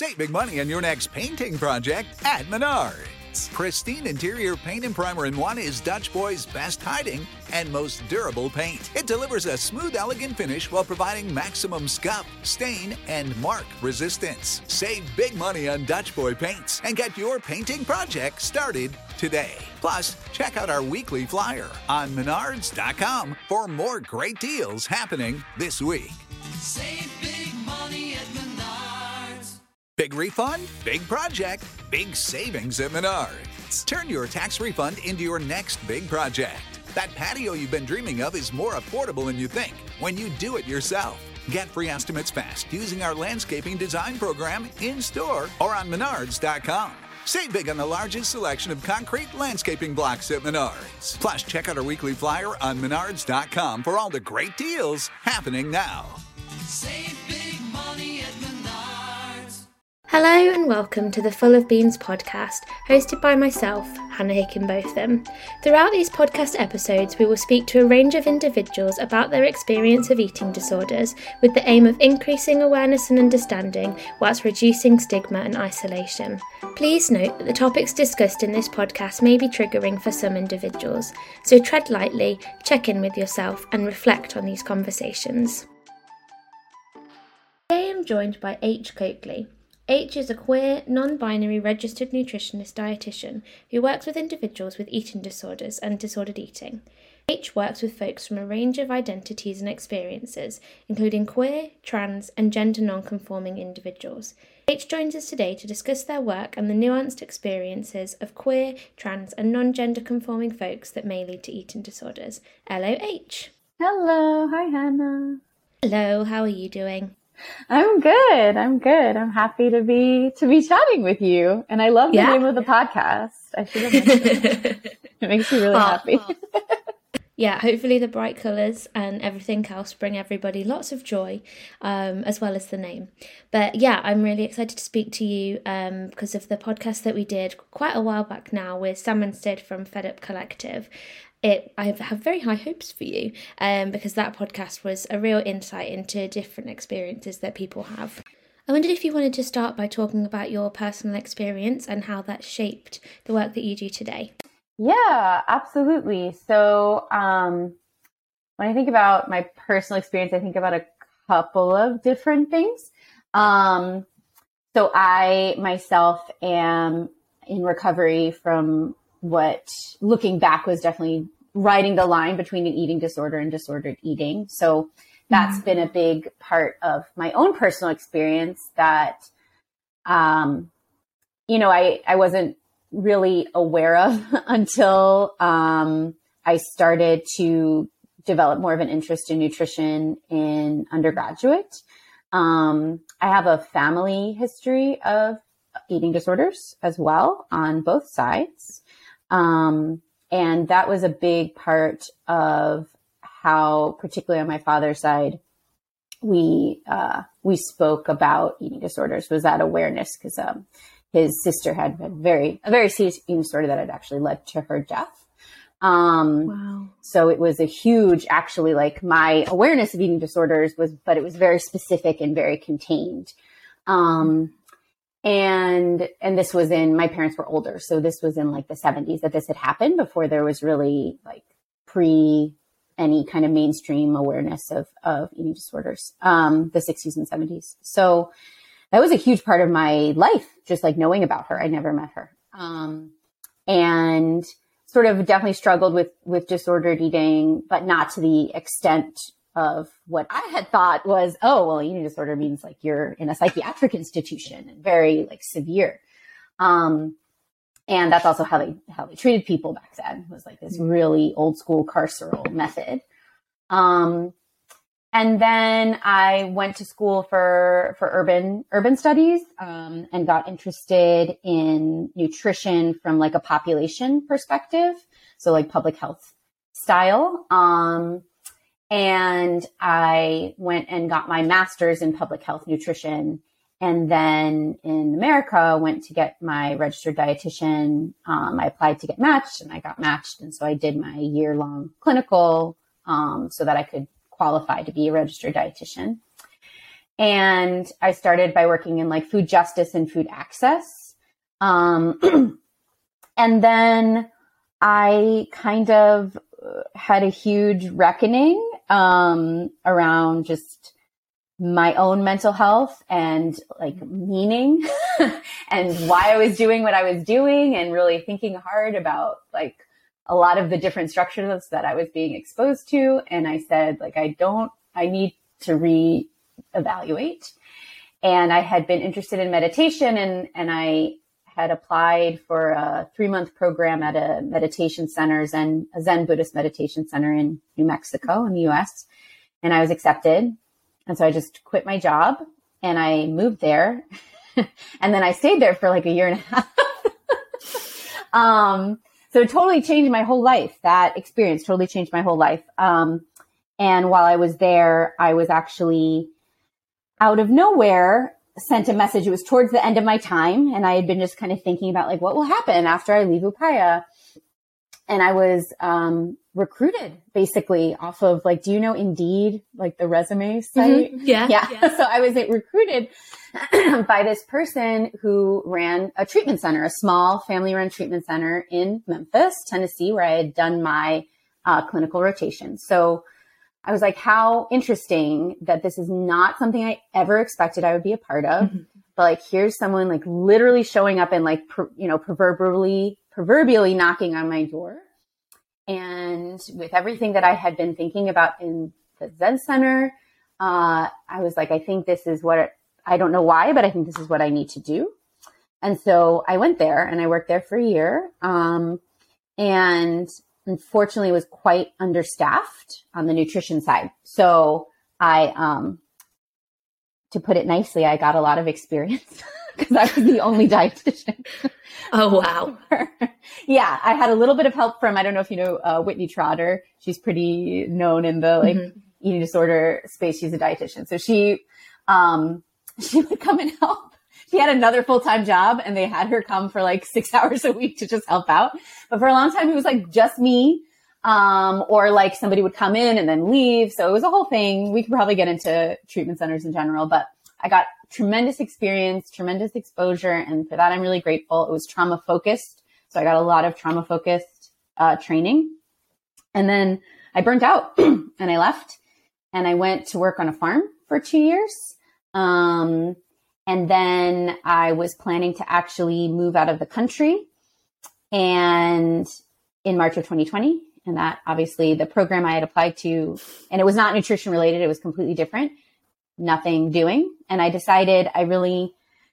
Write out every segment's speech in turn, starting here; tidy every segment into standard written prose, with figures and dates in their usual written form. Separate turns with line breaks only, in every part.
Save big money on your next painting project at Menards. Pristine interior paint and primer in one is Dutch Boy's best hiding and most durable paint. It delivers a smooth, elegant finish while providing maximum scuff, stain, and mark resistance. Save big money on Dutch Boy paints and get your painting project started today. Plus, check out our weekly flyer on Menards.com for more great deals happening this week.
Save big money at Menards.
Big refund, big project, big savings at Menards. Turn your tax refund into your next big project. That patio you've been dreaming of is more affordable than you think when you do it yourself. Get free estimates fast using our landscaping design program in-store or on Menards.com. Save big on the largest selection of concrete landscaping blocks at Menards. Plus, check out our weekly flyer on Menards.com for all the great deals happening now.
Save big money at Menards.
Hello and welcome to the Full of Beans podcast, hosted by myself, Hannah Hickenbotham. Throughout these podcast episodes, we will speak to a range of individuals about their experience of eating disorders, with the aim of increasing awareness and understanding, whilst reducing stigma and isolation. Please note that the topics discussed in this podcast may be triggering for some individuals, so tread lightly, check in with yourself, and reflect on these conversations. Today I'm joined by H. Coakley. H is a queer, non-binary registered nutritionist dietitian who works with individuals with eating disorders and disordered eating. H works with folks from a range of identities and experiences, including queer, trans, and gender non-conforming individuals. H joins us today to discuss their work and the nuanced experiences of queer, trans, and non-gender conforming folks that may lead to eating disorders. Hello, H.
Hello. Hi, Hannah.
Hello, how are you doing?
I'm good. I'm happy to be chatting with you. And I love the name of the podcast. I should have mentioned it. It makes me really happy.
Yeah, hopefully the bright colours and everything else bring everybody lots of joy, as well as the name. But yeah, I'm really excited to speak to you because of the podcast that we did quite a while back now with Sam Instead from Fed Up Collective. I have very high hopes for you because that podcast was a real insight into different experiences that people have. I wondered if you wanted to start by talking about your personal experience and how that shaped the work that you do today.
Yeah, absolutely. So when I think about my personal experience, I think about a couple of different things. So I myself am in recovery from what, looking back, was definitely riding the line between an eating disorder and disordered eating. So that's been a big part of my own personal experience that, I wasn't really aware of until I started to develop more of an interest in nutrition in undergraduate. I have a family history of eating disorders as well on both sides. And that was a big part of how, particularly on my father's side, we spoke about eating disorders, was that awareness, because his sister had a very serious eating disorder that had actually led to her death.
Wow. So
it was a huge, actually, like, my awareness of eating disorders but it was very specific and very contained. And this was my parents were older. So this was in like the 70s that this had happened, before there was really like pre any kind of mainstream awareness of eating disorders, the 60s and 70s. So that was a huge part of my life, just like knowing about her. I never met her. And sort of definitely struggled with disordered eating, but not to the extent of what I had thought was, oh, well, eating disorder means like you're in a psychiatric institution and very like severe. And that's also how they treated people back then, was like this really old school carceral method. And then I went to school for urban studies, and got interested in nutrition from like a population perspective. So like public health style. And I went and got my master's in public health nutrition. And then in America, went to get my registered dietitian. I applied to get matched, and I got matched. And so I did my year-long clinical so that I could qualify to be a registered dietitian. And I started by working in like food justice and food access. And then I kind of had a huge reckoning around just my own mental health and like meaning and why I was doing what I was doing, and really thinking hard about like a lot of the different structures that I was being exposed to. And I said, like, I need to reevaluate. And I had been interested in meditation, and I had applied for a 3-month program at a meditation center, a Zen Buddhist meditation center in New Mexico in the US. And I was accepted. And so I just quit my job and I moved there. And then I stayed there for like a year and a half. So it totally changed my whole life. That experience totally changed my whole life. And while I was there, I was actually out of nowhere sent a message. It was towards the end of my time. And I had been just kind of thinking about like, what will happen after I leave Upaya? And I was recruited basically off of like, do you know Indeed, like the resume site?
Mm-hmm. Yeah.
So I was recruited by this person who ran a treatment center, a small family-run treatment center in Memphis, Tennessee, where I had done my clinical rotation. So I was like, how interesting that this is not something I ever expected I would be a part of. Mm-hmm. But like, here's someone like literally showing up and like, proverbially knocking on my door. And with everything that I had been thinking about in the Zen Center, I was like, I think this is I don't know why, but I think this is what I need to do. And so I went there and I worked there for a year. And unfortunately was quite understaffed on the nutrition side. So to put it nicely, I got a lot of experience because I was the only dietitian.
Oh, wow.
Yeah. I had a little bit of help from, I don't know if you know, Whitney Trotter. She's pretty known in the like eating disorder space. She's a dietitian. So she would come and help. She had another full-time job and they had her come for like 6 hours a week to just help out. But for a long time, it was like just me, or like somebody would come in and then leave. So it was a whole thing. We could probably get into treatment centers in general, but I got tremendous experience, tremendous exposure. And for that, I'm really grateful. It was trauma focused. So I got a lot of trauma focused training. And then I burnt out and I left and I went to work on a farm for 2 years. And then I was planning to actually move out of the country and in March of 2020. And that obviously the program I had applied to, and it was not nutrition related. It was completely different, nothing doing. And I decided I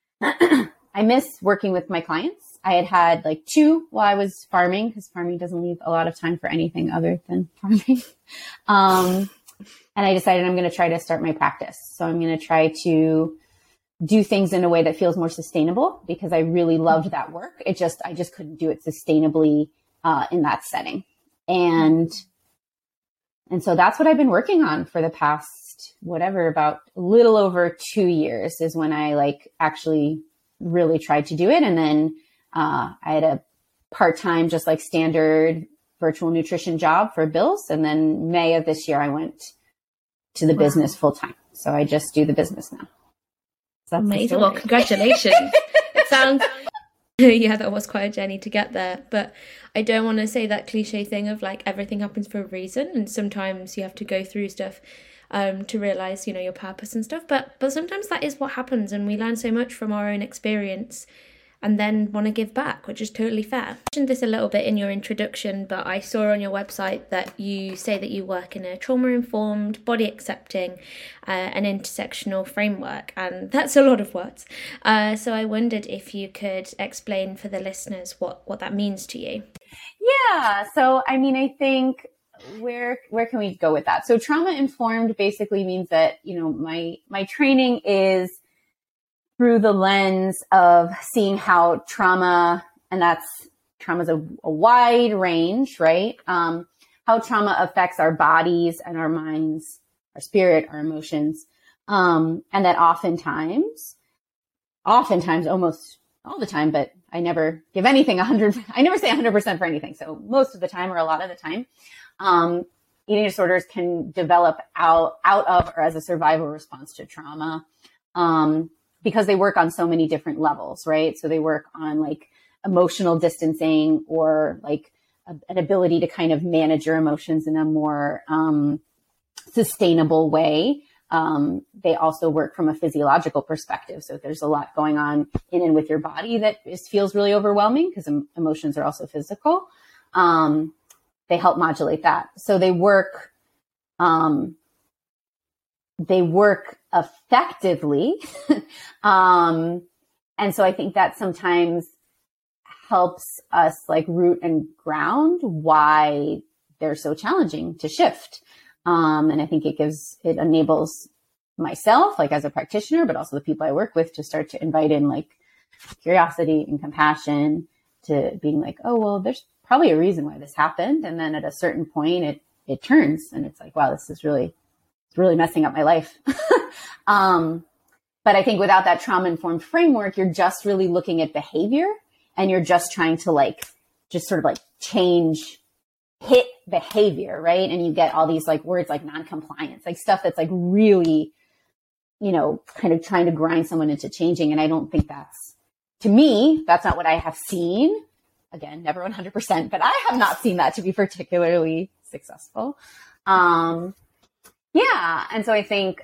miss working with my clients. I had like 2 while I was farming, because farming doesn't leave a lot of time for anything other than farming. And I decided I'm going to try to start my practice. So I'm going to try to do things in a way that feels more sustainable, because I really loved that work. I just couldn't do it sustainably in that setting. And so that's what I've been working on for the past, about a little over 2 years is when I like actually really tried to do it. And then I had a part-time, just like standard virtual nutrition job for bills. And then May of this year, I went to the business full time. So I just do the business now. So
amazing. Well, congratulations. It sounds, yeah, that was quite a journey to get there. But I don't want to say that cliche thing of like everything happens for a reason. And sometimes you have to go through stuff to realize, your purpose and stuff. But sometimes that is what happens. And we learn so much from our own experience and then want to give back, which is totally fair. I mentioned this a little bit in your introduction, but I saw on your website that you say that you work in a trauma-informed, body-accepting, and intersectional framework, and that's a lot of words. So I wondered if you could explain for the listeners what that means to you.
Yeah, so I mean, I think where can we go with that? So trauma-informed basically means that, my training is through the lens of seeing how trauma, and trauma's a wide range, right? How trauma affects our bodies and our minds, our spirit, our emotions. And that oftentimes, almost all the time, but I never give anything 100, I never say 100% for anything. So most of the time, or a lot of the time, eating disorders can develop out of or as a survival response to trauma, because they work on so many different levels, right? So they work on like emotional distancing, or like an ability to kind of manage your emotions in a more sustainable way. They also work from a physiological perspective. So if there's a lot going on in and with your body that feels really overwhelming, because emotions are also physical, they help modulate that. So they work effectively. And so I think that sometimes helps us like root and ground why they're so challenging to shift. And I think it enables myself, like as a practitioner, but also the people I work with, to start to invite in like curiosity and compassion, to being like, oh, well, there's probably a reason why this happened. And then at a certain point it turns and it's like, wow, this is really messing up my life. But I think without that trauma-informed framework, you're just really looking at behavior, and you're just trying to like, just sort of like hit behavior, right? And you get all these like words like non-compliance, like stuff that's like really, kind of trying to grind someone into changing. And I don't think to me, that's not what I have seen. Again, never 100%, but I have not seen that to be particularly successful. And so I think,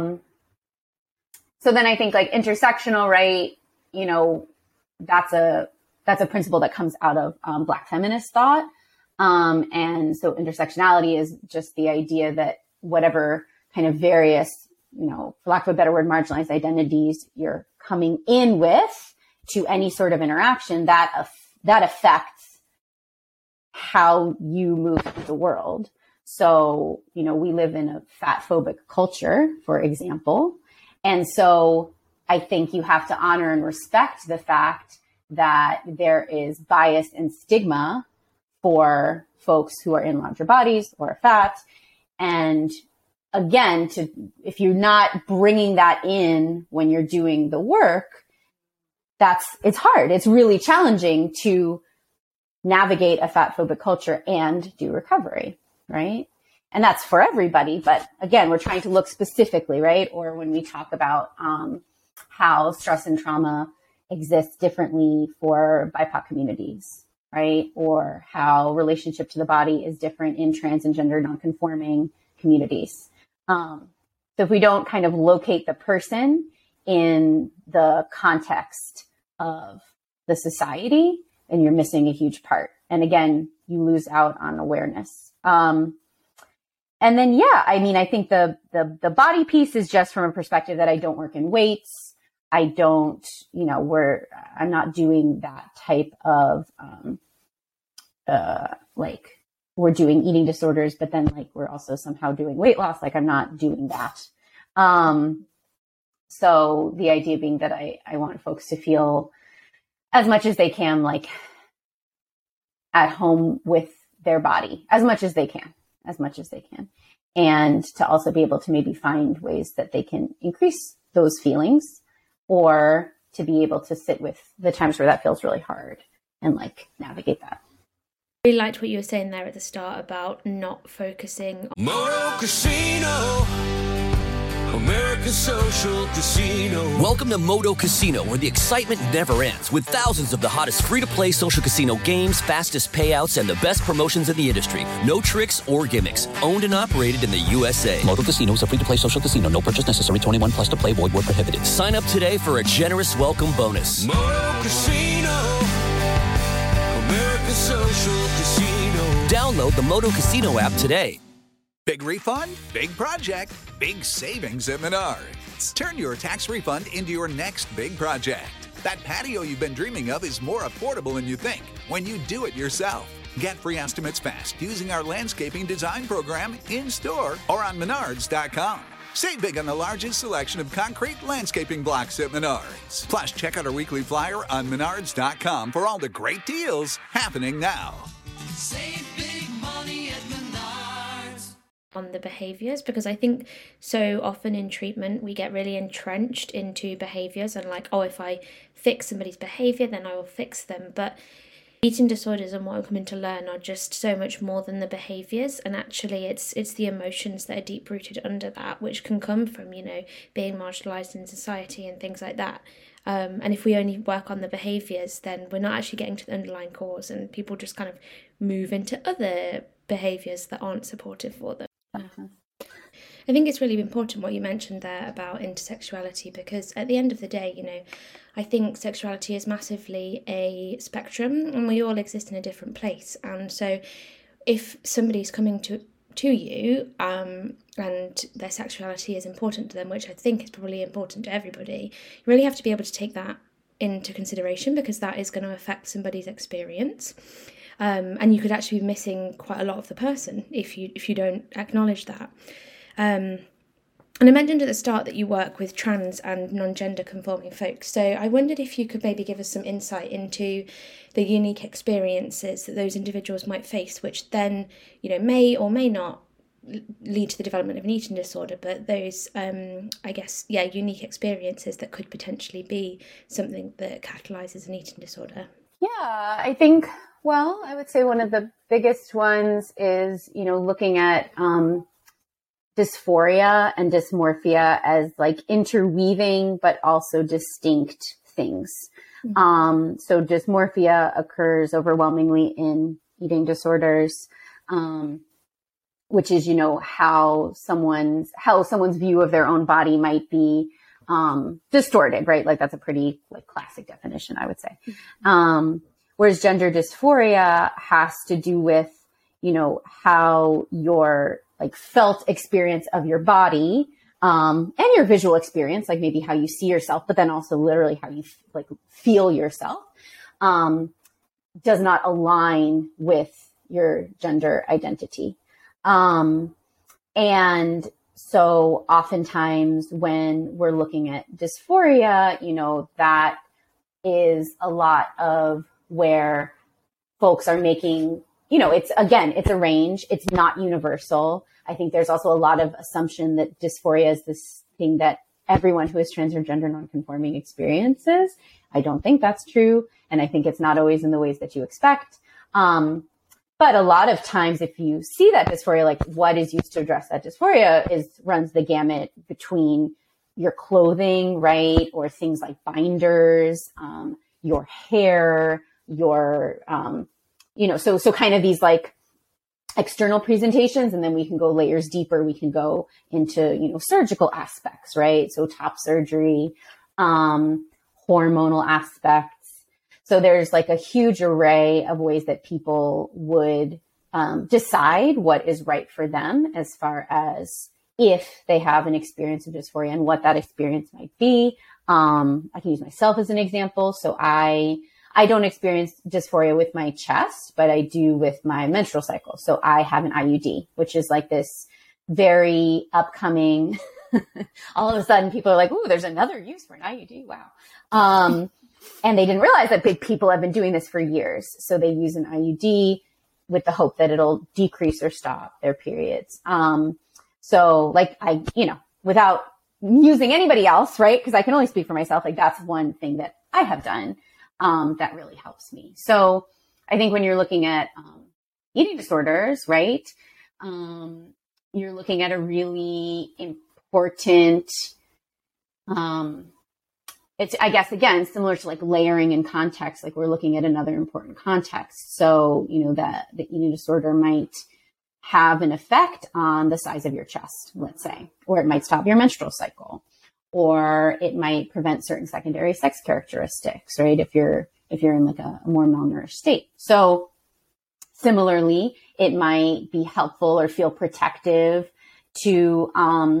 so then I think like intersectional, right? That's a principle that comes out of Black feminist thought. And so intersectionality is just the idea that whatever kind of various, for lack of a better word, marginalized identities you're coming in with to any sort of interaction, that affects how you move through the world. So, we live in a fat phobic culture, for example. And so I think you have to honor and respect the fact that there is bias and stigma for folks who are in larger bodies or are fat. And again, if you're not bringing that in when you're doing the work, it's hard. It's really challenging to navigate a fat phobic culture and do recovery, right? And that's for everybody. But again, we're trying to look specifically, right? Or when we talk about how stress and trauma exists differently for BIPOC communities, right? Or how relationship to the body is different in trans and gender nonconforming communities. So if we don't kind of locate the person in the context of the society, then you're missing a huge part. And again, you lose out on awareness. And then, I think the body piece is just from a perspective that I don't work in weights. I don't, I'm not doing that type of, we're doing eating disorders, but then like we're also somehow doing weight loss. Like I'm not doing that. So the idea being that I want folks to feel as much as they can, like at home with their body, as much as they can. And to also be able to maybe find ways that they can increase those feelings, or to be able to sit with the times where that feels really hard and like navigate that.
I really liked what you were saying there at the start about not focusing on
Moto Casino, America's social casino.
Welcome to Moto Casino, where the excitement never ends, with thousands of the hottest free-to-play social casino games, fastest payouts, and the best promotions in the industry. No tricks or gimmicks. Owned and operated in the USA.
Moto Casino is a free-to-play social casino. No purchase necessary. 21 plus to play. Void where prohibited.
Sign up today for a generous welcome bonus.
Moto Casino, America's social casino.
Download the Moto Casino app today.
Big refund, big project, big savings at Menards. Turn your tax refund into your next big project. That patio you've been dreaming of is more affordable than you think when you do it yourself. Get free estimates fast using our landscaping design program in-store or on Menards.com. Save big on the largest selection of concrete landscaping blocks at Menards. Plus, check out our weekly flyer on Menards.com for all the great deals happening now.
Save big money at Menards.
on the behaviors, because I think so often in treatment we get really entrenched into behaviors and like, oh, if I fix somebody's behavior then I will fix them. But Eating disorders and what I'm coming to learn are just so much more than the behaviours, and actually it's the emotions that are deep rooted under that, which can come from, you know, being marginalised in society and things like that. And if we only work on the behaviours, then we're not actually getting to the underlying cause, and people just kind of move into other behaviours that aren't supportive for them. I think it's really important what you mentioned there about intersexuality, because at the end of the day, you know, I think sexuality is massively a spectrum and we all exist in a different place. And so if somebody's coming to you and their sexuality is important to them, which I think is probably important to everybody, you really have to be able to take that into consideration, because that is going to affect somebody's experience. And you could actually be missing quite a lot of the person if you don't acknowledge that. And I mentioned at the start that you work with trans and non-gender conforming folks. So I wondered if you could maybe give us some insight into the unique experiences that those individuals might face, which then, you know, may or may not lead to the development of an eating disorder, but those, unique experiences that could potentially be something that catalyzes an eating disorder.
Yeah, I think, well, I would say one of the biggest ones is, you know, looking at dysphoria and dysmorphia as like interweaving, but also distinct things. So dysmorphia occurs overwhelmingly in eating disorders, which is, you know, how someone's view of their own body might be distorted, right? Like that's a pretty like classic definition, I would say. Whereas gender dysphoria has to do with, you know, how your like felt experience of your body, and your visual experience, like maybe how you see yourself, but then also literally how you like feel yourself, does not align with your gender identity. And so oftentimes when we're looking at dysphoria, you know, that is a lot of where folks are making, you know, it's a range. It's not universal. I think there's also a lot of assumption that dysphoria is this thing that everyone who is trans or gender nonconforming experiences. I don't think that's true. And I think it's not always in the ways that you expect. But a lot of times if you see that dysphoria, like what is used to address that dysphoria runs the gamut between your clothing, right? Or things like binders, your hair, your, so kind of these like external presentations, and then we can go layers deeper. We can go into, you know, surgical aspects, right? So top surgery, hormonal aspects. So there's like a huge array of ways that people would decide what is right for them as far as if they have an experience of dysphoria and what that experience might be. I can use myself as an example. So I don't experience dysphoria with my chest, but I do with my menstrual cycle. So I have an IUD, which is like this very upcoming, all of a sudden people are like, ooh, there's another use for an IUD. Wow. And they didn't realize that people have been doing this for years. So they use an IUD with the hope that it'll decrease or stop their periods. So like without using anybody else, right? Because I can only speak for myself. Like that's one thing that I have done that really helps me. So I think when you're looking at eating disorders, right, you're looking at a really important, it's, I guess, again, similar to like layering in context, like we're looking at another important context. So, you know, that the eating disorder might have an effect on the size of your chest, let's say, or it might stop your menstrual cycle, or it might prevent certain secondary sex characteristics, right? If you're in like a more malnourished state. So similarly, it might be helpful or feel protective to,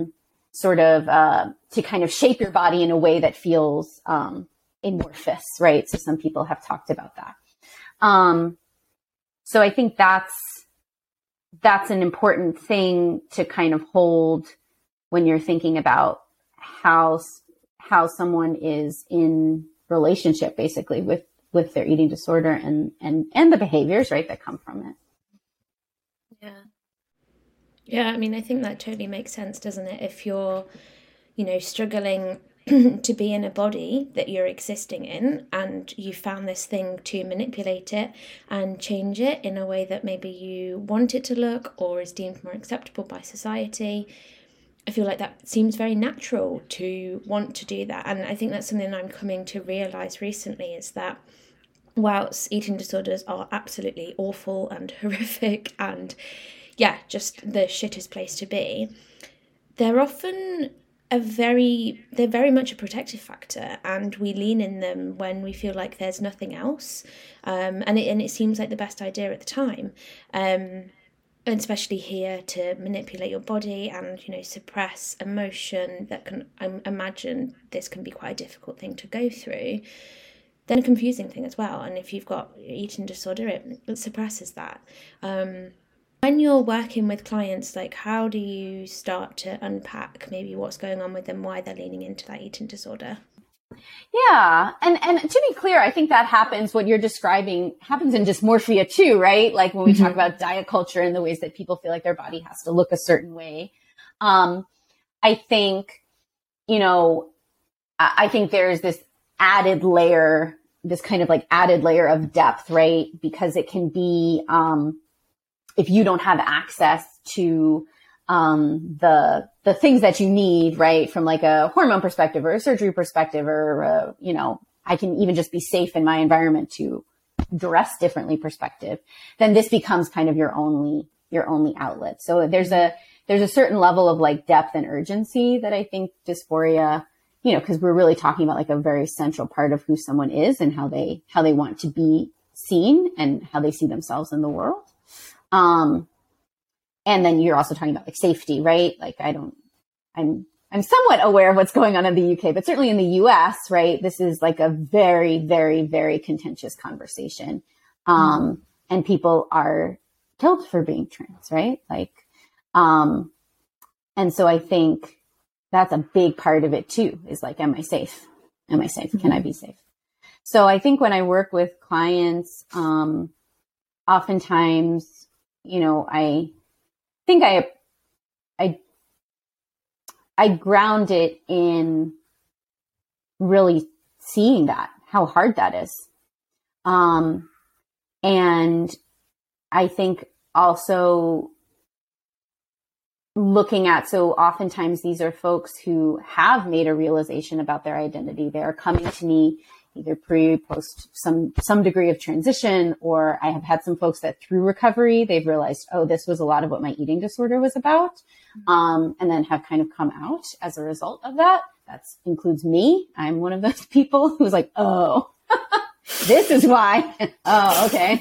to kind of shape your body in a way that feels, amorphous, right? So some people have talked about that. So I think that's an important thing to kind of hold when you're thinking about how someone is in relationship basically with their eating disorder and the behaviors, right, that come from it.
Yeah, I mean, I think that totally makes sense, doesn't it? If you're, you know, struggling to be in a body that you're existing in, and you found this thing to manipulate it and change it in a way that maybe you want it to look or is deemed more acceptable by society. I feel like that seems very natural to want to do that. And I think that's something I'm coming to realise recently, is that whilst eating disorders are absolutely awful and horrific and, yeah, just the shittest place to be, they're often they're very much a protective factor, and we lean in them when we feel like there's nothing else. And it seems like the best idea at the time. And especially here, to manipulate your body and, suppress emotion that can, I imagine this can be quite a difficult thing to go through. Then a confusing thing as well. And if you've got eating disorder, it suppresses that. When you're working with clients, like, how do you start to unpack maybe what's going on with them, why they're leaning into that eating disorder?
Yeah. And to be clear, I think that happens, what you're describing happens in dysmorphia too, right? Like when we talk about diet culture and the ways that people feel like their body has to look a certain way. I think, I think there's this added layer, this kind of like added layer of depth, right? Because it can be, if you don't have access to the things that you need, right, from like a hormone perspective or a surgery perspective, or I can even just be safe in my environment to dress differently perspective, then this becomes kind of your only outlet. So there's a certain level of like depth and urgency that I think dysphoria, because we're really talking about like a very central part of who someone is and how they want to be seen and how they see themselves in the world. And then you're also talking about like safety, right? Like I'm somewhat aware of what's going on in the UK, but certainly in the US, right? This is like a very, very, very contentious conversation. And people are killed for being trans, right? Like, and so I think that's a big part of it too, is like, am I safe? Am I safe? Can I be safe? So I think when I work with clients, oftentimes, I think I ground it in really seeing that, how hard that is. And I think also looking at, so oftentimes these are folks who have made a realization about their identity. They are coming to me either pre, post some degree of transition, or I have had some folks that through recovery, they've realized, oh, this was a lot of what my eating disorder was about. And then have kind of come out as a result of that. That includes me. I'm one of those people who's like, oh, this is why. Oh, okay.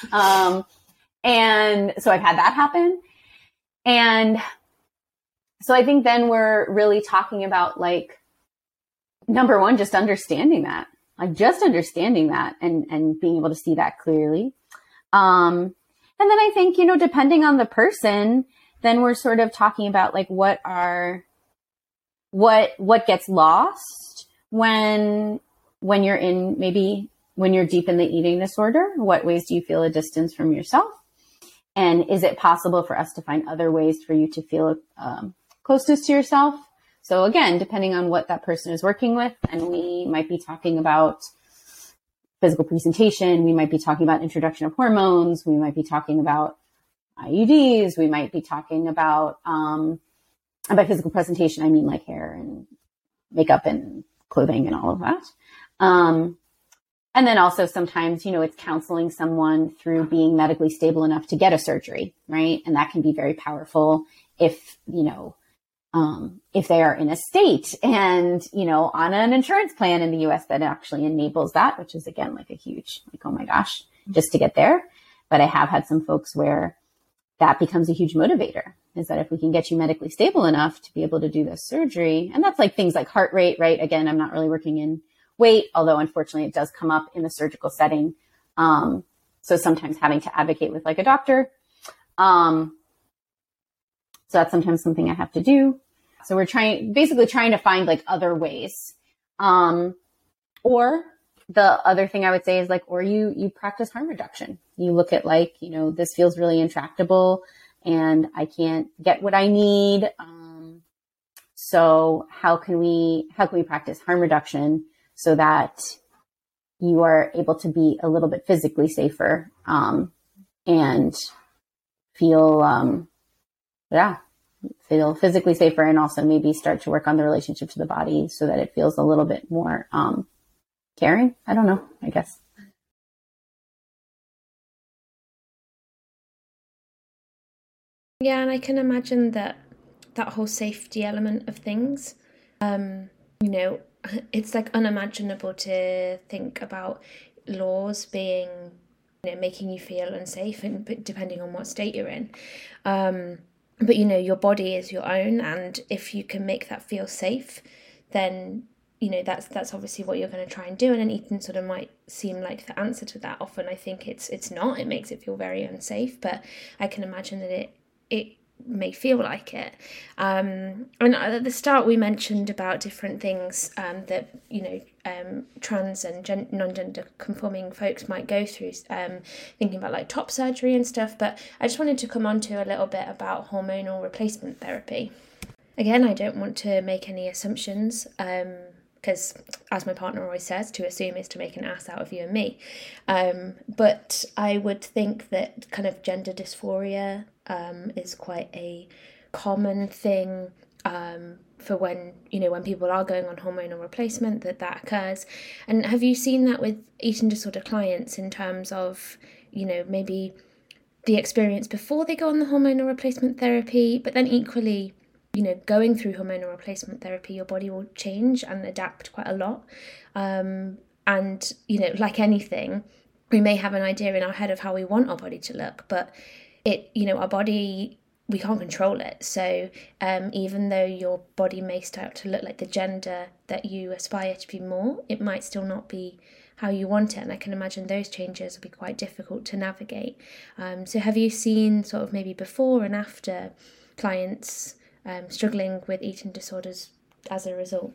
And so I've had that happen. And so I think then we're really talking about like, number one, just understanding that. Like just understanding that and being able to see that clearly. And then I think, depending on the person, then we're sort of talking about like what gets lost when you're in, maybe when you're deep in the eating disorder. What ways do you feel a distance from yourself? And is it possible for us to find other ways for you to feel closeness to yourself? So again, depending on what that person is working with, and we might be talking about physical presentation, we might be talking about introduction of hormones, we might be talking about IUDs, we might be talking about by physical presentation, I mean like hair and makeup and clothing and all of that. And then also sometimes, it's counseling someone through being medically stable enough to get a surgery, right? And that can be very powerful if they are in a state and, on an insurance plan in the US that actually enables that, which is again, like a huge, like, oh my gosh, just to get there. But I have had some folks where that becomes a huge motivator, is that if we can get you medically stable enough to be able to do this surgery, and that's like things like heart rate, right? Again, I'm not really working in weight, although unfortunately it does come up in the surgical setting. So sometimes having to advocate with like a doctor. So that's sometimes something I have to do. So we're basically trying to find like other ways. Or the other thing I would say is like, or you practice harm reduction. You look at like, this feels really intractable and I can't get what I need. So how can we practice harm reduction so that you are able to be a little bit physically safer, and feel physically safer, and also maybe start to work on the relationship to the body so that it feels a little bit more caring. I don't know, I guess.
Yeah, and I can imagine that whole safety element of things, it's like unimaginable to think about laws being, making you feel unsafe, and depending on what state you're in. But your body is your own, and if you can make that feel safe, then that's obviously what you're going to try and do. And an eating disorder might seem like the answer to that. Often I think it's not. It makes it feel very unsafe, but I can imagine that it may feel like it. And at the start we mentioned about different things that trans and non-gender conforming folks might go through, thinking about like top surgery and stuff, but I just wanted to come on to a little bit about hormonal replacement therapy. Again, I don't want to make any assumptions, because as my partner always says, to assume is to make an ass out of you and me. But I would think that kind of gender dysphoria is quite a common thing for when people are going on hormonal replacement, that occurs. And have you seen that with eating disorder clients in terms of, maybe the experience before they go on the hormonal replacement therapy, but then equally, going through hormonal replacement therapy, your body will change and adapt quite a lot. And, like anything, we may have an idea in our head of how we want our body to look, but our body, we can't control it. So even though your body may start to look like the gender that you aspire to be more, it might still not be how you want it. And I can imagine those changes will be quite difficult to navigate. So have you seen sort of maybe before and after clients struggling with eating disorders as a result?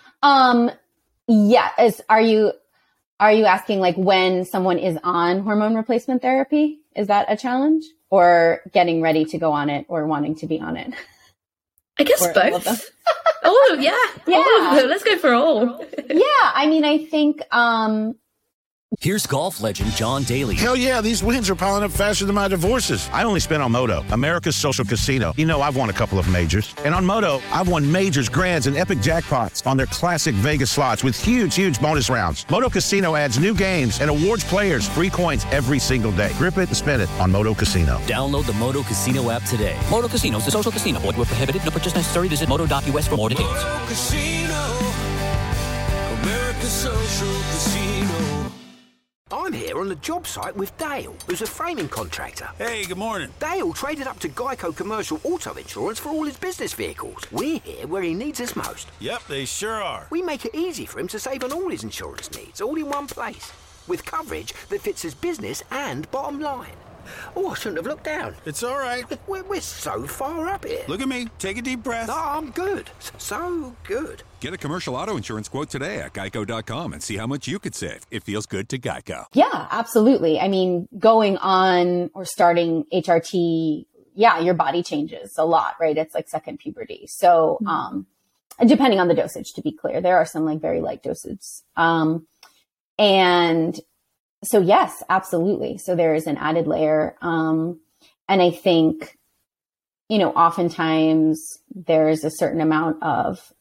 Yeah. Are you asking like when someone is on hormone replacement therapy? Is that a challenge? Or getting ready to go on it or wanting to be on it?
I guess both. Oh, yeah. All of them. Let's go for all.
Yeah. I mean, I think...
Here's golf legend John Daly.
Hell yeah, these wins are piling up faster than my divorces. I only spent on Moto, America's social casino. I've won a couple of majors. And on Moto, I've won majors, grands, and epic jackpots on their classic Vegas slots with huge bonus rounds. Moto Casino adds new games and awards players free coins every single day. Grip it and spin it on Moto Casino.
Download the Moto Casino app today.
Moto Casino is a social casino. Void where prohibited. No purchase necessary. Visit moto.us for more details.
Moto Casino, America's social casino.
I'm here on the job site with Dale, who's a framing contractor.
Hey, good morning.
Dale traded up to Geico Commercial Auto Insurance for all his business vehicles. We're here where he needs us most.
Yep, they sure are.
We make it easy for him to save on all his insurance needs, all in one place, with coverage that fits his business and bottom line. Oh, I shouldn't have looked down.
It's all right.
We're so far up here.
Look at me. Take a deep breath.
No, I'm good. So good.
Get a commercial auto insurance quote today at geico.com and see how much you could save. It feels good to Geico.
Yeah, absolutely. I mean, going on or starting HRT, your body changes a lot, right? It's like second puberty. So, and depending on the dosage, to be clear, there are some like very light doses. And so yes, absolutely. So there is an added layer. And I think, oftentimes there's a certain amount of,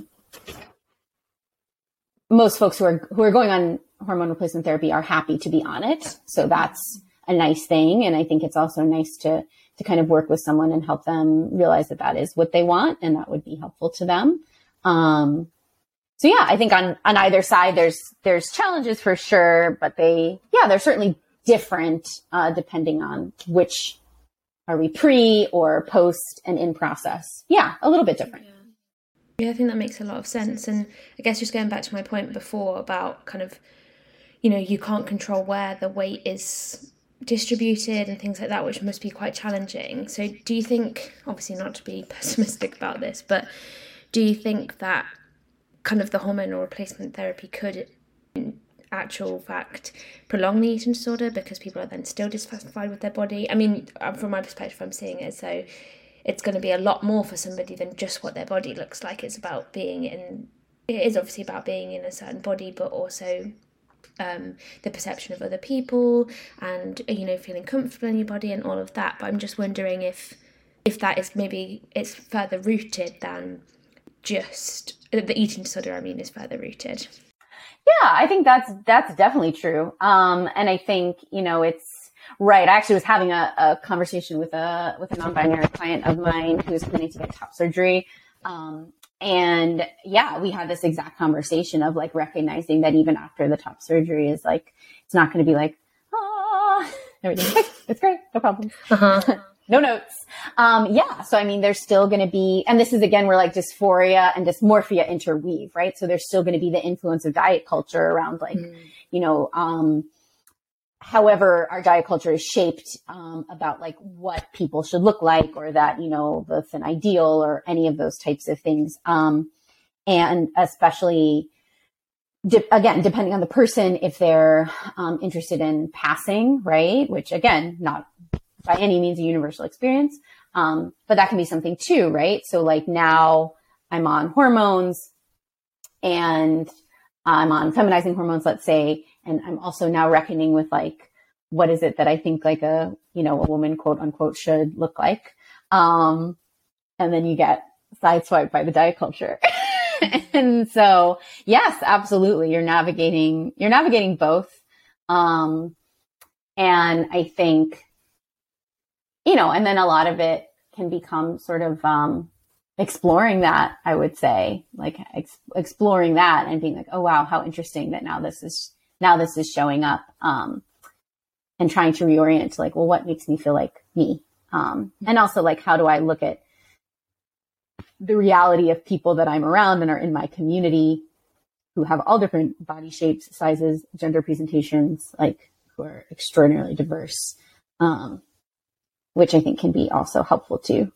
most folks who are going on hormone replacement therapy are happy to be on it. So that's a nice thing. And I think it's also nice to kind of work with someone and help them realize that is what they want. And that would be helpful to them. So yeah, I think on either side, there's challenges for sure, but they're certainly different, depending on which are we pre or post and in process. Yeah, a little bit different.
Yeah, I think that makes a lot of sense. And I guess just going back to my point before about kind of, you can't control where the weight is distributed and things like that, which must be quite challenging. So do you think, obviously not to be pessimistic about this, but do you think that kind of the hormonal replacement therapy could in actual fact prolong the eating disorder because people are then still dissatisfied with their body? I mean, from my perspective, I'm seeing it as though it's going to be a lot more for somebody than just what their body looks like. It is obviously about being in a certain body, but also the perception of other people and, feeling comfortable in your body and all of that. But I'm just wondering if that is maybe it's further rooted than just the eating disorder, is further rooted.
Yeah, I think that's definitely true. And I think, it's right. I actually was having a conversation with a non-binary client of mine who was planning to get top surgery. And yeah, we had this exact conversation of like recognizing that even after the top surgery is like, it's not going to be like, everything's great. It's great. No problem. No notes. Yeah. So, there's still going to be, and this is again, where like dysphoria and dysmorphia interweave, right? So there's still going to be the influence of diet culture around like, however our diet culture is shaped, about like what people should look like, or that, the thin ideal, or any of those types of things. And especially, again, depending on the person, if they're, interested in passing, right? Which again, not by any means a universal experience. But that can be something too, right? So like now I'm on hormones and I'm on feminizing hormones, let's say, and I'm also now reckoning with like, what is it that I think like a woman, quote unquote, should look like. And then you get sideswiped by the diet culture. And so, yes, absolutely. You're navigating both. And I think, and then a lot of it can become sort of, exploring that, I would say, like exploring that and being like, oh, wow, how interesting that now this is showing up, and trying to reorient to like, well, what makes me feel like me? And also like, how do I look at the reality of people that I'm around and are in my community who have all different body shapes, sizes, gender presentations, like who are extraordinarily diverse, which I think can be also helpful too.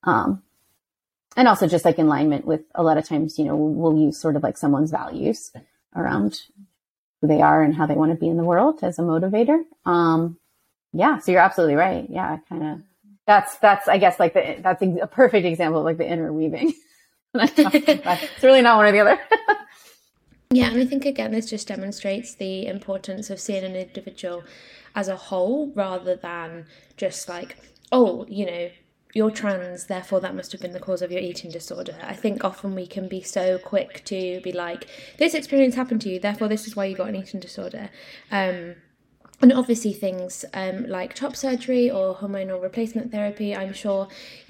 And also just like in alignment with a lot of times, we'll use sort of like someone's values around who they are and how they want to be in the world as a motivator. Yeah, so you're absolutely right. Yeah, kind of. That's I guess like that's a perfect example of like the interweaving. It's really not one or the other.
Yeah, and I think again this just demonstrates the importance of seeing an individual as a whole rather than just like, oh, you're trans, therefore that must have been the cause of your eating disorder. I think often we can be so quick to be like, this experience happened to you, therefore this is why you got an eating disorder. And obviously things like top surgery or hormonal replacement therapy, I'm sure,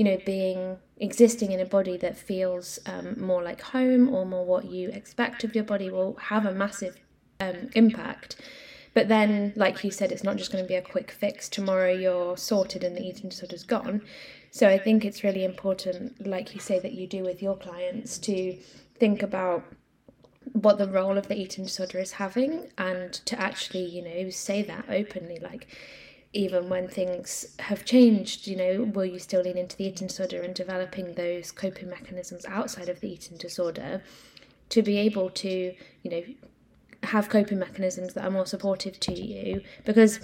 existing in a body that feels more like home or more what you expect of your body will have a massive impact. But then, like you said, it's not just going to be a quick fix. Tomorrow you're sorted and the eating disorder's gone. So I think it's really important, like you say, that you do with your clients to think about what the role of the eating disorder is having and to actually, say that openly, like even when things have changed, will you still lean into the eating disorder and developing those coping mechanisms outside of the eating disorder to be able to, have coping mechanisms that are more supportive to you, because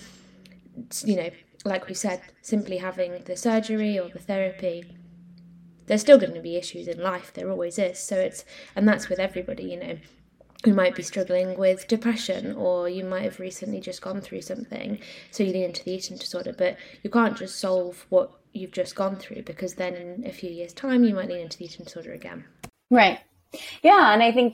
like we said, simply having the surgery or the therapy, there's still going to be issues in life, there always is. So and that's with everybody, you might be struggling with depression, or you might have recently just gone through something, so you lean into the eating disorder, but you can't just solve what you've just gone through, because then in a few years' time you might lean into the eating disorder again.
Right. Yeah. And I think,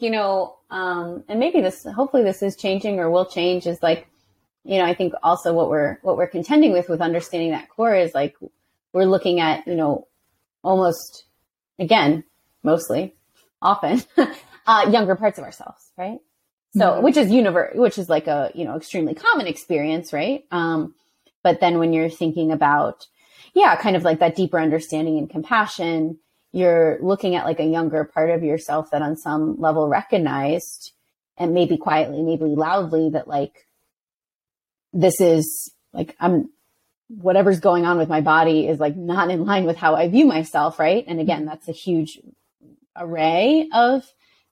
and maybe hopefully this is changing or will change, is like, I think also what we're contending with understanding that core is like, we're looking at, almost, again, mostly, often, younger parts of ourselves, right? So, which is like a, extremely common experience, right? But then when you're thinking about, kind of like that deeper understanding and compassion, you're looking at like a younger part of yourself that on some level recognized, and maybe quietly, maybe loudly, that like, this is like, whatever's going on with my body is like not in line with how I view myself. Right. And again, that's a huge array of,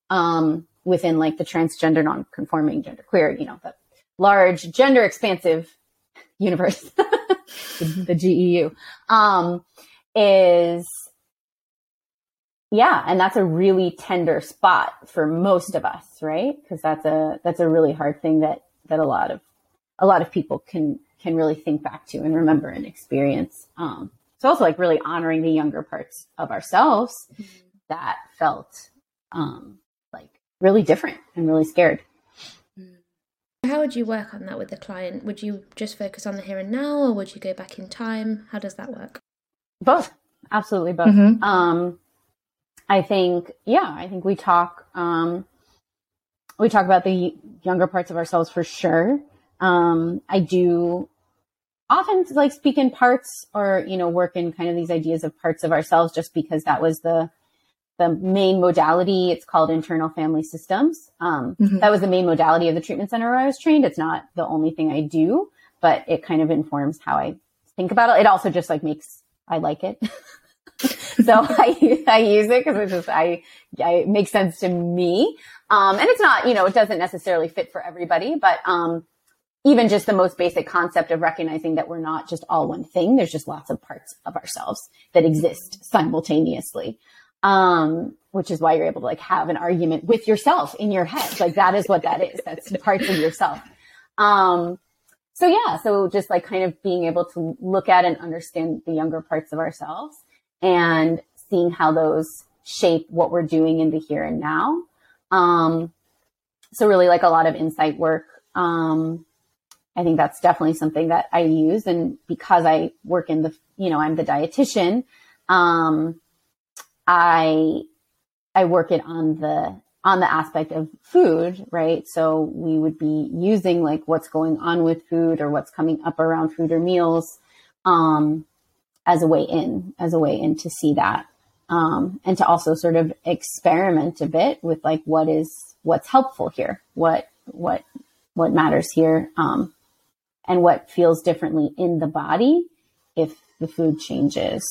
within like the transgender, non-conforming, genderqueer, that large gender expansive universe, the GEU. is, yeah. And that's a really tender spot for most of us, right? Because that's a really hard thing that a lot of people can really think back to and remember and experience. So also like really honoring the younger parts of ourselves that felt like really different and really scared.
How would you work on that with the client? Would you just focus on the here and now, or would you go back in time? How does that work?
Both. Absolutely both. Mm-hmm. I think we talk about the younger parts of ourselves for sure. I do often like speak in parts or, work in kind of these ideas of parts of ourselves just because that was the main modality. It's called internal family systems. That was the main modality of the treatment center where I was trained. It's not the only thing I do, but it kind of informs how I think about it. It also just like I like it. So I use it because it's just, it makes sense to me. And it's not, it doesn't necessarily fit for everybody, but, even just the most basic concept of recognizing that we're not just all one thing. There's just lots of parts of ourselves that exist simultaneously. Which is why you're able to like have an argument with yourself in your head. Like that is what that is. That's parts of yourself. So just like kind of being able to look at and understand the younger parts of ourselves and seeing how those shape what we're doing in the here and now. So really like a lot of insight work. I think that's definitely something that I use. And because I work in I'm the dietitian, I work it on the aspect of food, right? So we would be using like what's going on with food or what's coming up around food or meals, as a way in to see that. And to also sort of experiment a bit with like, what's helpful here, what matters here, and what feels differently in the body if the food changes.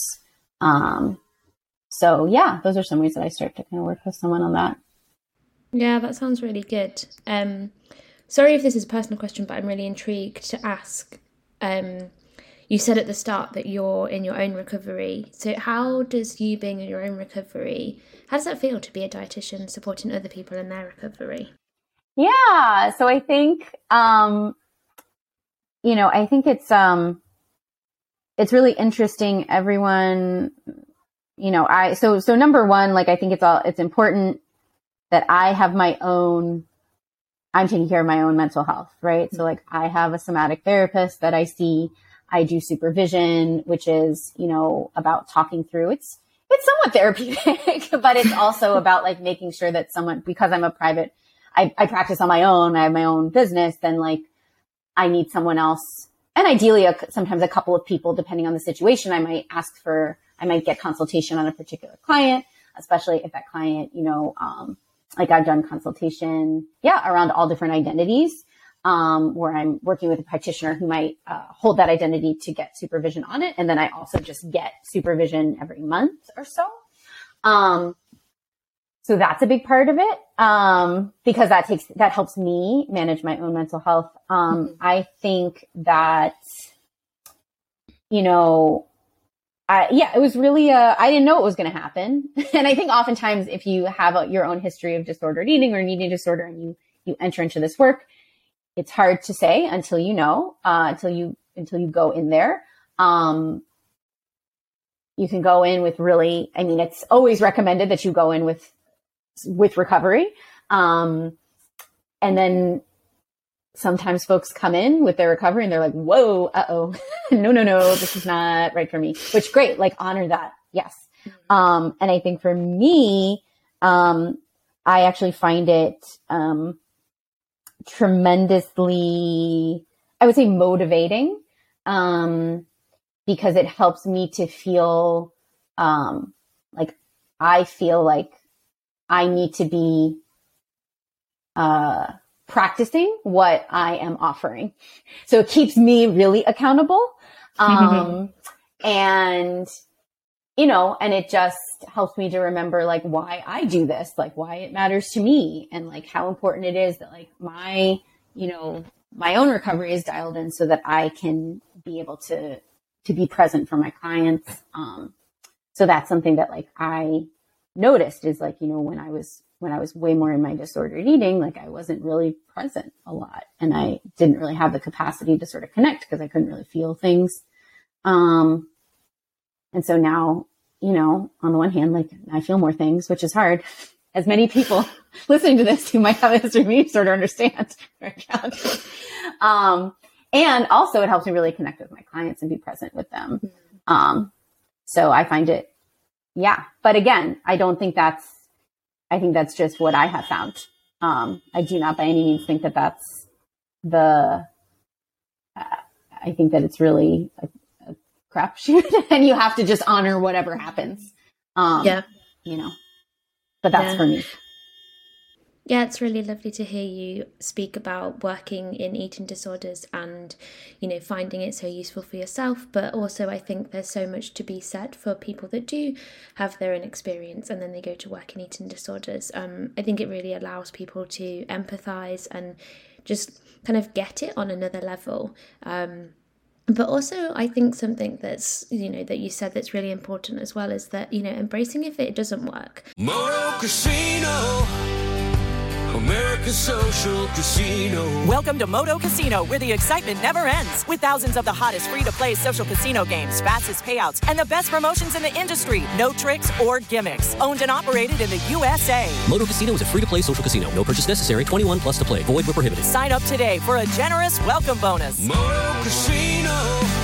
So yeah, those are some ways that I start to kind of work with someone on that.
Yeah, that sounds really good. Sorry if this is a personal question, but I'm really intrigued to ask. You said at the start that you're in your own recovery. So how does you being in your own recovery, how does that feel to be a dietitian supporting other people in their recovery?
Yeah. So I think, I think it's really interesting. Everyone, so number one, like, I think it's important that I'm taking care of my own mental health, right? So like I have a somatic therapist that I see. I do supervision, which is, about talking through. It's somewhat therapeutic, but it's also about like making sure that because I'm I practice on my own, I have my own business, then like I need someone else. And ideally sometimes a couple of people, depending on the situation, I might get consultation on a particular client, especially if that client, like I've done consultation, around all different identities, where I'm working with a practitioner who might hold that identity to get supervision on it. And then I also just get supervision every month or so. So that's a big part of it, because that helps me manage my own mental health. I think that, it was really, I didn't know it was going to happen. And I think oftentimes if you have your own history of disordered eating or an eating disorder and you enter into this work, it's hard to say until until you go in there. You can go in with it's always recommended that you go in with recovery. And then sometimes folks come in with their recovery and they're like, whoa, no, this is not right for me, which great, like honor that. Yes. And I think for me, I actually find it, tremendously, I would say motivating, because it helps me to feel, like I feel like I need to be, practicing what I am offering. So it keeps me really accountable. And, and it just helps me to remember like why I do this, like why it matters to me and like how important it is that like my own recovery is dialed in so that I can be able to be present for my clients, So that's something that like I noticed is like, you know, when I was way more in my disordered eating, like I wasn't really present a lot and I didn't really have the capacity to sort of connect because I couldn't really feel things. And so now, you know, on the one hand, like I feel more things, which is hard, as many people listening to this who might have a history of eating disorder understand. And also it helps me really connect with my clients and be present with them. So I find it, yeah. But again, I think that's just what I have found. I do not by any means think that that's I think that it's really a crapshoot and you have to just honor whatever happens. You know, but that's for me.
Yeah, it's really lovely to hear you speak about working in eating disorders and, you know, finding it so useful for yourself. But also I think there's so much to be said for people that do have their own experience and then they go to work in eating disorders. I think it really allows people to empathise and just kind of get it on another level. But also I think something that's, you know, that you said that's really important as well is that, you know, embracing if it doesn't work.
Moto Casino, America's Social Casino.
Welcome to Moto Casino, where the excitement never ends. With thousands of the hottest free-to-play social casino games, fastest payouts, and the best promotions in the industry. No tricks or gimmicks. Owned and operated in the USA.
Moto Casino is a free-to-play social casino. No purchase necessary. 21 plus to play. Void where prohibited.
Sign up today for a generous welcome bonus.
Moto Casino,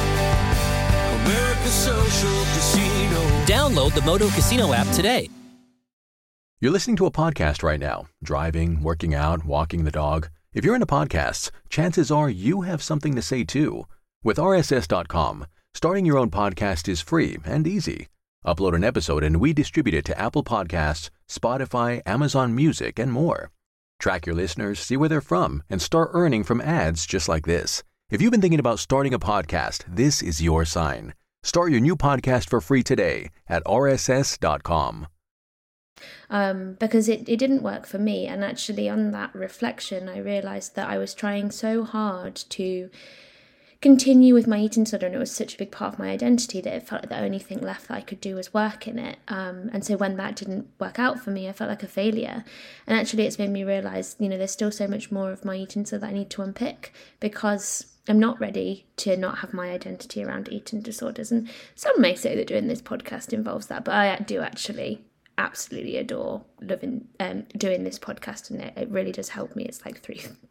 America's Social Casino.
Download the Moto Casino app today.
You're listening to a podcast right now, driving, working out, walking the dog. If you're into podcasts, chances are you have something to say too. With RSS.com, starting your own podcast is free and easy. Upload an episode and we distribute it to Apple Podcasts, Spotify, Amazon Music, and more. Track your listeners, see where they're from, and start earning from ads just like this. If you've been thinking about starting a podcast, this is your sign. Start your new podcast for free today at RSS.com.
Because it didn't work for me. And actually on that reflection, I realised that I was trying so hard to continue with my eating disorder and it was such a big part of my identity that it felt like the only thing left that I could do was work in it. And so when that didn't work out for me, I felt like a failure. And actually it's made me realise, you know, there's still so much more of my eating disorder that I need to unpick because I'm not ready to not have my identity around eating disorders. And some may say that doing this podcast involves that, but I do actually absolutely adore loving doing this podcast, and it really does help me. It's like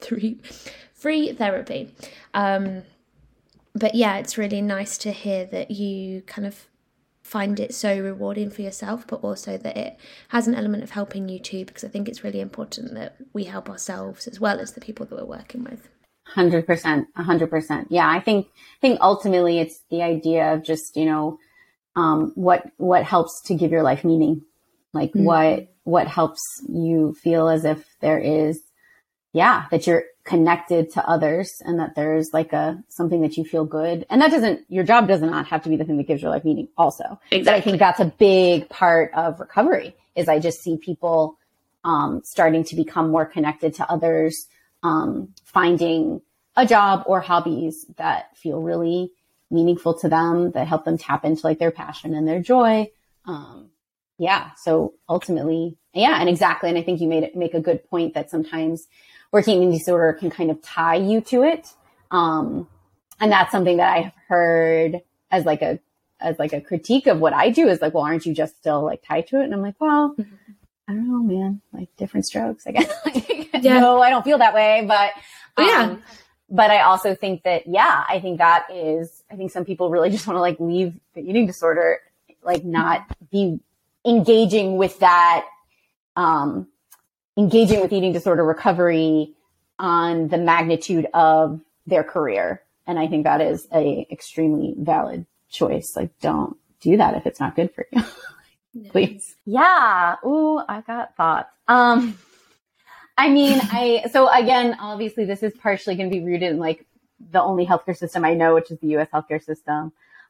free therapy. But yeah, it's really nice to hear that you kind of find it so rewarding for yourself, but also that it has an element of helping you too, because I think it's really important that we help ourselves as well as the people that we're working with.
100%. Yeah, I think ultimately it's the idea of just, you know, what helps to give your life meaning. Like what helps you feel as if there is, that you're connected to others and that there's like something that you feel good. And your job does not have to be the thing that gives your life meaning also. Exactly. But I think that's a big part of recovery is I just see people, starting to become more connected to others, finding a job or hobbies that feel really meaningful to them, that help them tap into like their passion and their joy. So ultimately, and exactly. And I think you make a good point that sometimes working in disorder can kind of tie you to it. And that's something that I've heard as like a critique of what I do is like, well, aren't you just still like tied to it? And I'm like, well, I don't know, man, like different strokes, I guess. No, I don't feel that way, but but I also think that, I think some people really just want to like leave the eating disorder, like not be engaging with that, engaging with eating disorder recovery on the magnitude of their career. And I think that is a extremely valid choice. Like, don't do that if it's not good for you. Please. Yeah. Ooh, I got thoughts. So again, obviously this is partially going to be rooted in like the only healthcare system I know, which is the U.S. healthcare system.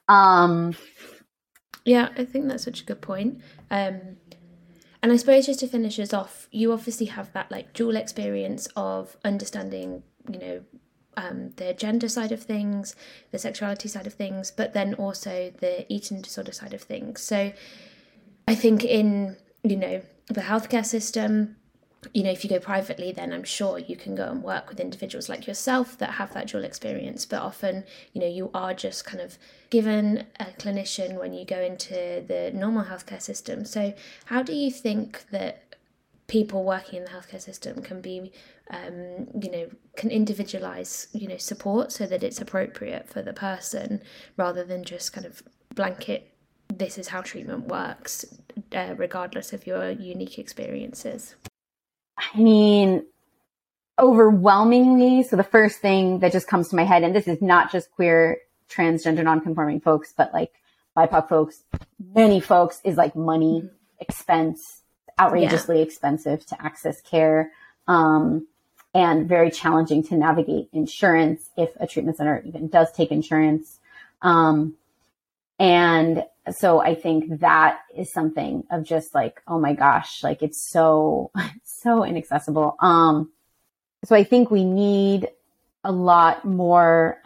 Yeah, I think that's such a good point. And I suppose just to finish us off, you obviously have that like dual experience of understanding, you know, the gender side of things, the sexuality side of things, but then also the eating disorder side of things. So I think in, the healthcare system, if you go privately, then I'm sure you can go and work with individuals like yourself that have that dual experience. But often, you are just kind of given a clinician when you go into the normal healthcare system. So how do you think that people working in the healthcare system can be, can individualize, support so that it's appropriate for the person rather than just kind of blanket, this is how treatment works, regardless of your unique experiences?
I mean, overwhelmingly, so the first thing that just comes to my head, and this is not just queer, transgender, non-conforming folks, but like BIPOC folks, many folks, is like money, expense, outrageously expensive to access care, and very challenging to navigate insurance if a treatment center even does take insurance. And so I think that is something of just like, oh my gosh, like it's so inaccessible. So I think we need a lot more,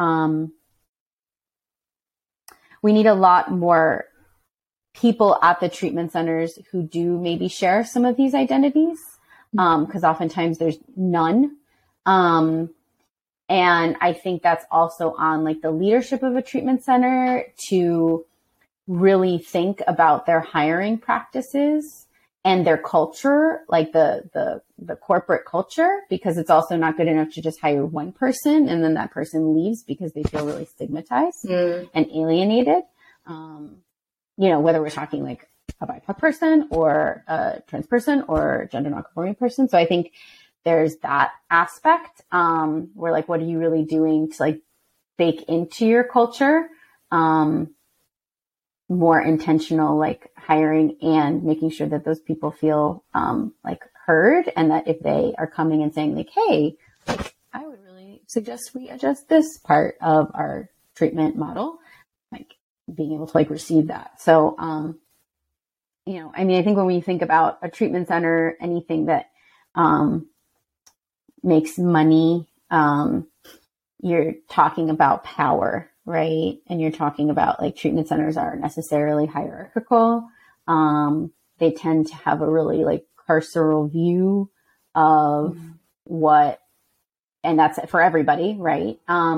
people at the treatment centers who do maybe share some of these identities, because oftentimes there's none. And I think that's also on like the leadership of a treatment center to really think about their hiring practices and their culture, like the corporate culture, because it's also not good enough to just hire one person and then that person leaves because they feel really stigmatized and alienated. Whether we're talking like a BIPOC person or a trans person or gender nonconforming person. So I think there's that aspect, where like, what are you really doing to like bake into your culture, more intentional, like hiring and making sure that those people feel, like heard, and that if they are coming and saying like, hey, like, I would really suggest we adjust this part of our treatment model, like being able to like receive that. So, I think when we think about a treatment center, anything that, makes money, you're talking about power, right? And you're talking about like treatment centers are necessarily hierarchical. They tend to have a really like carceral view of what, and that's for everybody, right?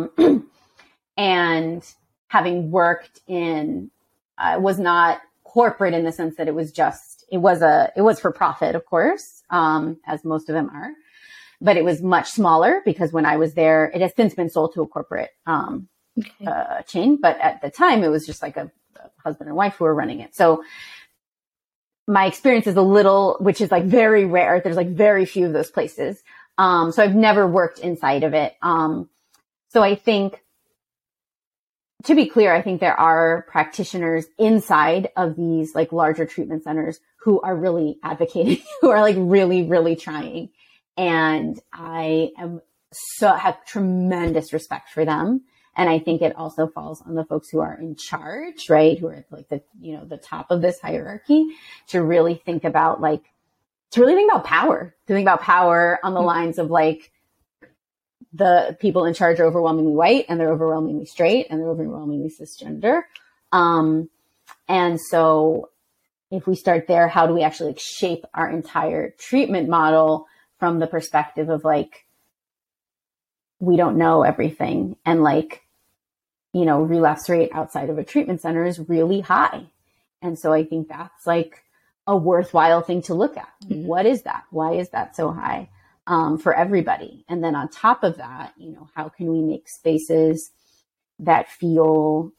And having worked in, was not corporate in the sense that it was for profit, of course, as most of them are, but it was much smaller because when I was there, it has since been sold to a corporate, chain. But at the time it was just like a husband and wife who were running it. So my experience is a little, which is like very rare. There's like very few of those places. So I've never worked inside of it. So I think, to be clear, I think there are practitioners inside of these like larger treatment centers who are really advocating, who are like really, really trying. And I have tremendous respect for them. And I think it also falls on the folks who are in charge, right? Who are like the top of this hierarchy to really think about power, to think about power on the lines of like, the people in charge are overwhelmingly white and they're overwhelmingly straight and they're overwhelmingly cisgender. And so if we start there, how do we actually like shape our entire treatment model from the perspective of like, we don't know everything, and like, relapse rate outside of a treatment center is really high. And so I think that's like a worthwhile thing to look at. Mm-hmm. What is that? Why is that so high? For everybody. And then on top of that, how can we make spaces that feel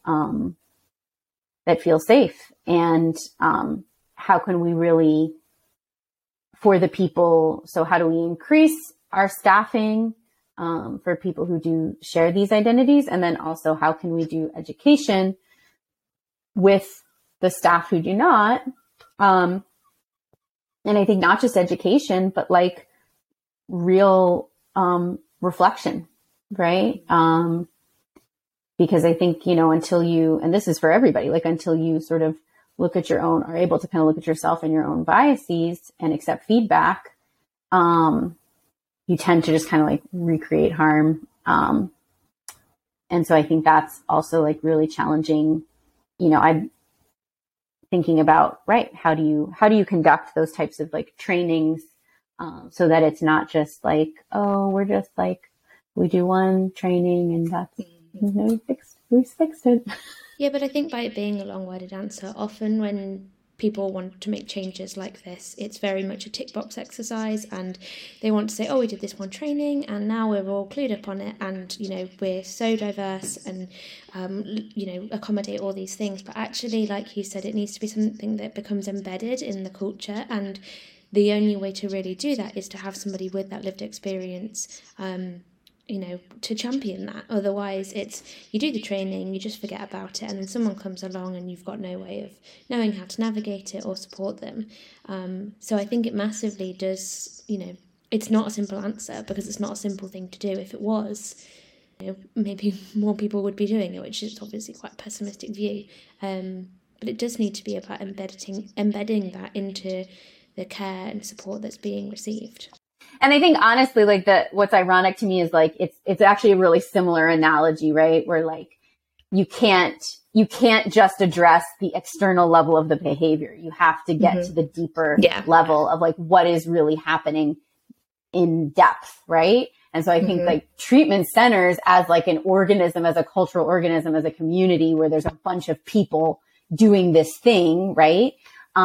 safe? And how can we really, for the people, so how do we increase our staffing for people who do share these identities? And then also, how can we do education with the staff who do not? And I think not just education, but like real reflection, right? Because I think, until you, and this is for everybody, like until you sort of look at your own, are able to kind of look at yourself and your own biases and accept feedback, you tend to just kind of like recreate harm And so I think that's also like really challenging. You know, I'm thinking about, right, how do you conduct those types of like trainings so that it's not just like, oh, we're just like, we do one training and that's, we fixed it.
Yeah, but I think by it being a long-worded answer, often when people want to make changes like this, it's very much a tick box exercise, and they want to say, oh, we did this one training and now we're all clued up on it, and you know, we're so diverse and you know, accommodate all these things. But actually, like you said, it needs to be something that becomes embedded in the culture, and the only way to really do that is to have somebody with that lived experience, you know, to champion that. Otherwise, it's, you do the training, you just forget about it, and then someone comes along and you've got no way of knowing how to navigate it or support them. So I think it massively does, you know, it's not a simple answer, because it's not a simple thing to do. If it was, you know, maybe more people would be doing it, which is obviously quite a pessimistic view. But it does need to be about embedding that into the care and support that's being received.
And I think honestly, like what's ironic to me is like, it's actually a really similar analogy, right? Where like, you can't just address the external level of the behavior. You have to get to the deeper level of like what is really happening in depth, right? And so I think like treatment centers as like an organism, as a cultural organism, as a community where there's a bunch of people doing this thing, right?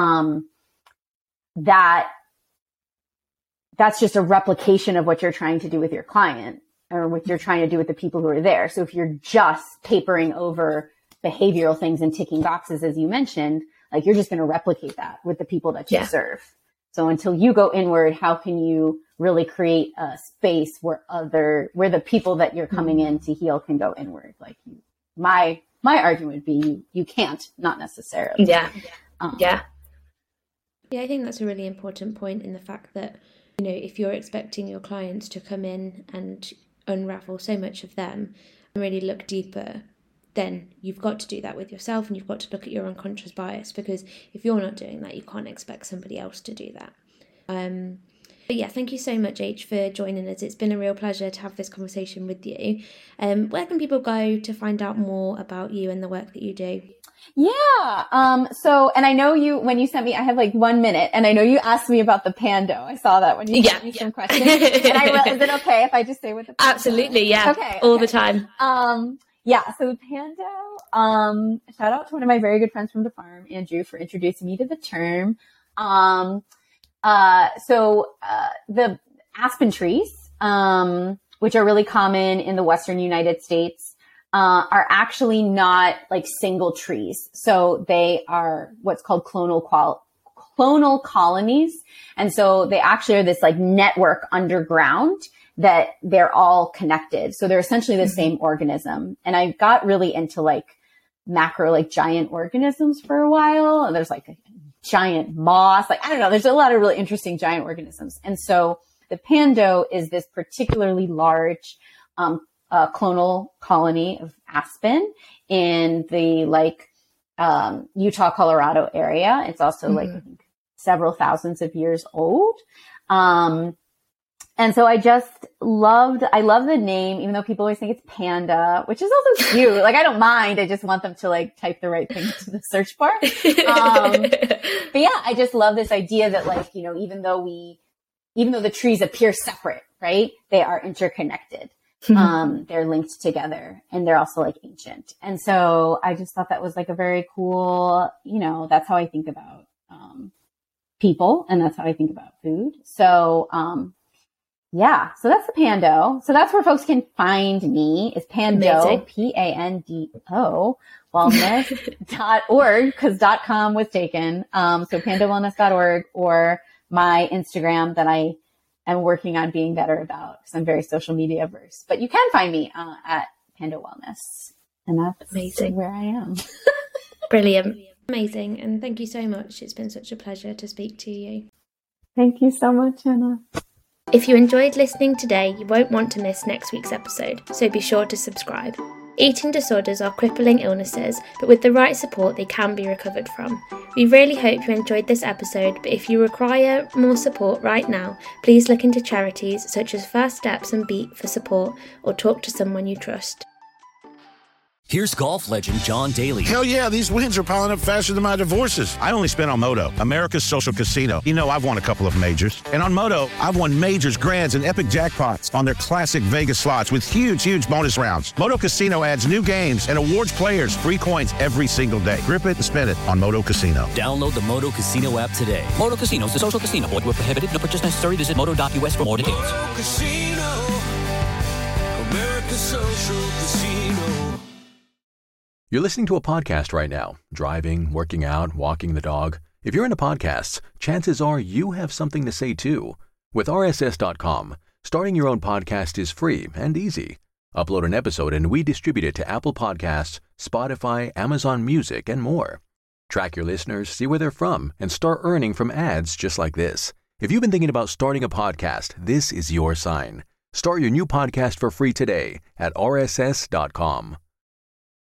That's just a replication of what you're trying to do with your client or what you're trying to do with the people who are there. So if you're just papering over behavioral things and ticking boxes, as you mentioned, like you're just going to replicate that with the people that you serve. So until you go inward, how can you really create a space where the people that you're coming in to heal can go inward? Like my argument would be you can't, not necessarily.
Yeah, I think that's a really important point, in the fact that, you know, if you're expecting your clients to come in and unravel so much of them and really look deeper, then you've got to do that with yourself, and you've got to look at your unconscious bias, because if you're not doing that, you can't expect somebody else to do that. But yeah, thank you so much, H, for joining us. It's been a real pleasure to have this conversation with you. Where can people go to find out more about you and the work that you do?
Yeah. So, and I know when you sent me, I have like 1 minute, and I know you asked me about the Pando. I saw that when you sent me some questions. And is it okay if I just say what the Pando
Absolutely.
is?
Yeah.
Okay.
All the time.
Yeah. So the Pando, shout out to one of my very good friends from the farm, Andrew, for introducing me to the term. So the aspen trees, which are really common in the Western United States, are actually not like single trees. So they are what's called clonal colonies. And so they actually are this like network underground that they're all connected. So they're essentially the same organism. And I got really into like macro, like giant organisms for a while. And there's like a giant moss, like, I don't know, there's a lot of really interesting giant organisms. And so the Pando is this particularly large, clonal colony of aspen in the like Utah, Colorado area. It's also like I think several thousands of years old. And so I love the name, even though people always think it's panda, which is also cute. Like, I don't mind. I just want them to like type the right thing to the search bar. But yeah, I just love this idea that like, you know, even though the trees appear separate, right? They are interconnected. They're linked together, and they're also like ancient. And so I just thought that was like a very cool, you know, that's how I think about, people, and that's how I think about food. So, yeah, so that's the Pando. So that's where folks can find me, is Pando, Pando, wellness.org, because .com was taken. So pandowellness.org, or my Instagram that I am working on being better about, because I'm very social media averse. But you can find me at Pando Wellness, and that's amazing where I am.
Brilliant. Amazing. And thank you so much. It's been such a pleasure to speak to you.
Thank you so much, Anna.
If you enjoyed listening today, you won't want to miss next week's episode, so be sure to subscribe. Eating disorders are crippling illnesses, but with the right support they can be recovered from. We really hope you enjoyed this episode, but if you require more support right now, please look into charities such as First Steps and Beat for support, or talk to someone you trust.
Here's golf legend John Daly.
Hell yeah, these wins are piling up faster than my divorces. I only spent on Moto, America's social casino. You know, I've won a couple of majors. And on Moto, I've won majors, grands, and epic jackpots on their classic Vegas slots with huge bonus rounds. Moto Casino adds new games and awards players free coins every single day. Grip it and spin it on Moto Casino.
Download the Moto Casino app today.
Moto Casino is a social casino. Void where prohibited. No purchase necessary. Visit moto.us for more details.
Moto Casino, America's social casino.
You're listening to a podcast right now. Driving, working out, walking the dog. If you're into podcasts, chances are you have something to say too. With RSS.com, starting your own podcast is free and easy. Upload an episode and we distribute it to Apple Podcasts, Spotify, Amazon Music, and more. Track your listeners, see where they're from, and start earning from ads just like this. If you've been thinking about starting a podcast, this is your sign. Start your new podcast for free today at RSS.com.